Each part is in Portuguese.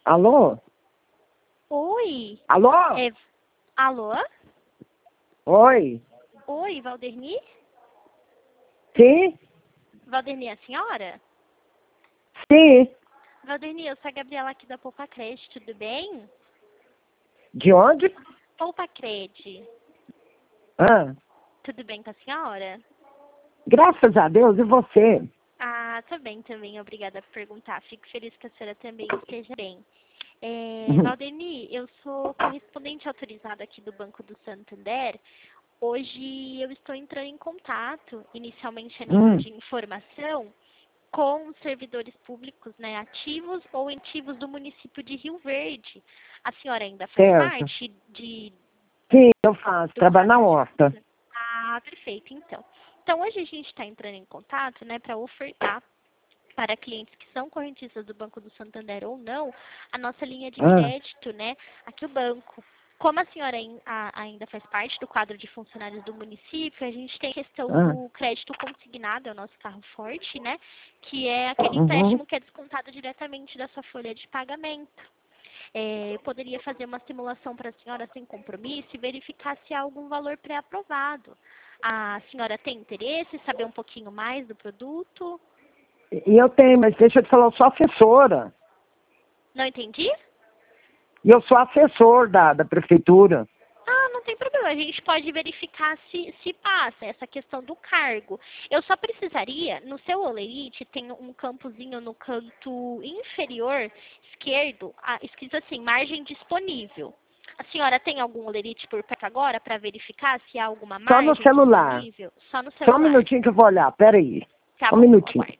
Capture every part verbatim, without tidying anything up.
Alô? Oi. Alô? É... Alô? Oi? Oi, Valderni? Sim? Valderni é a senhora? Sim. Valderni, eu sou a Gabriela aqui da Poupa Cred, tudo bem? De onde? Poupa Cred, Ah, tudo bem com a senhora? graças a Deus, e você? Ah, tô bem também, obrigada por perguntar. Fico feliz que a senhora também esteja bem. É, Uhum. Valderni, eu sou correspondente autorizada aqui do Banco do Santander. Hoje eu estou entrando em contato, inicialmente a nível Hum, de informação, com os servidores públicos, né, ativos ou inativos do município de Rio Verde. A senhora ainda faz certo. parte de, Sim, eu faço. do Trabalho na quadro de horta. funcionários? Ah, perfeito, então. Então, hoje a gente está entrando em contato, né, para ofertar para clientes que são correntistas do Banco do Santander ou não, a nossa linha de Ah, crédito, né, aqui o banco. Como a senhora ain- a- ainda faz parte do quadro de funcionários do município, a gente tem a questão ah, do crédito consignado, é o nosso carro forte, né, que é aquele uhum. empréstimo que é descontado diretamente da sua folha de pagamento. É, eu poderia fazer uma simulação para a senhora sem compromisso e verificar se há algum valor pré-aprovado. A senhora tem interesse em saber um pouquinho mais do produto? E eu tenho, mas deixa eu te falar, eu sou assessora. Não entendi? E eu sou assessor da, da prefeitura. Ah, não tem problema. A gente pode verificar se, se passa essa questão do cargo. Eu só precisaria, no seu olerite, tem um campozinho no canto inferior esquerdo, ah, escrito assim, margem disponível. A senhora tem algum olerite por perto agora para verificar se há alguma Só no margem celular. disponível? Só no Só um celular. minutinho que eu vou olhar, peraí. Tá Só um bom, minutinho. aguardo.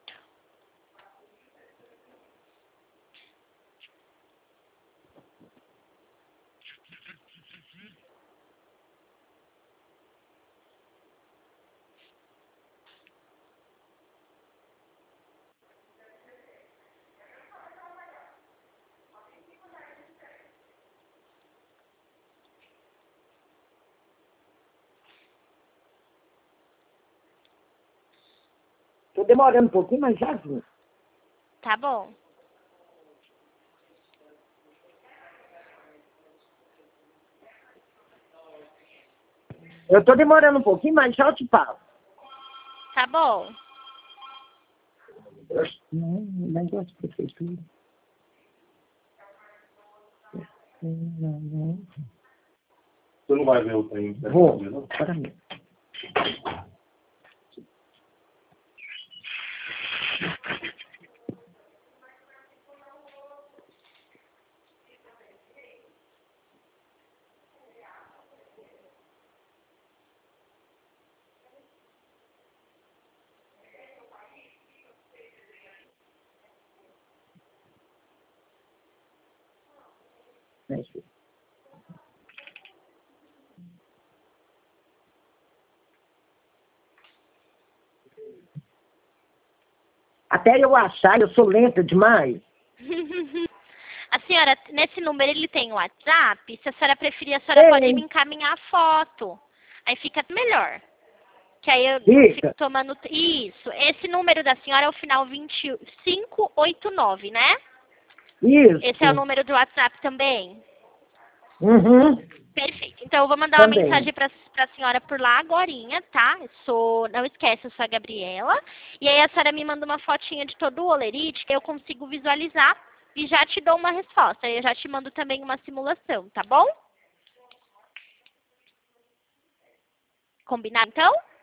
Tô demorando um pouquinho, mas já vim. Tá bom. Eu tô demorando um pouquinho, mas já eu te passo. Tá bom. Não, negócio de prefeitura. Não, não. Você não vai ver o trem? Vou. Para mim. Até eu achar, eu sou lenta demais. A senhora, nesse número ele tem o WhatsApp? Se a senhora preferir, a senhora pode me Tem. encaminhar a foto. Aí fica melhor. Que aí eu fico Fica. tomando... Isso. Esse número da senhora é o final vinte e cinco oitenta e nove, né? Esse é o Isso. número do WhatsApp também? Uhum. Perfeito. Então eu vou mandar uma Também. mensagem para a senhora por lá agorinha, tá? Eu sou, não esquece, eu sou a Gabriela. E aí a senhora me manda uma fotinha de todo o olerite que eu consigo visualizar e já te dou uma resposta. Eu já te mando também uma simulação, tá bom? Combinado então?